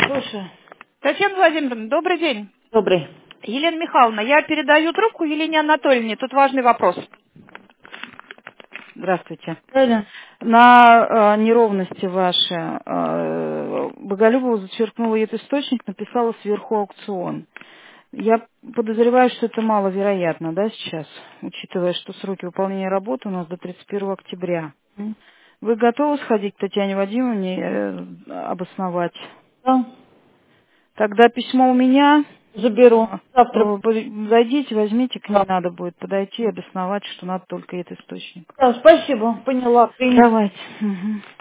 Слушай. Татьяна Владимировна, добрый день. Добрый. Елена Михайловна, я передаю трубку Елене Анатольевне. Тут важный вопрос. Здравствуйте. Да. На неровности ваши Боголюбова зачеркнула этот источник, написала сверху аукцион. Я подозреваю, что это маловероятно, да, сейчас, учитывая, что сроки выполнения работы у нас до 31 октября. Вы готовы сходить к Татьяне Вадимовне обосновать? Да. Тогда письмо у меня. Заберу. Завтра. Зайдите, возьмите, к ней надо будет подойти и обосновать, что надо только этот источник. Да, спасибо, поняла. Давайте. Угу.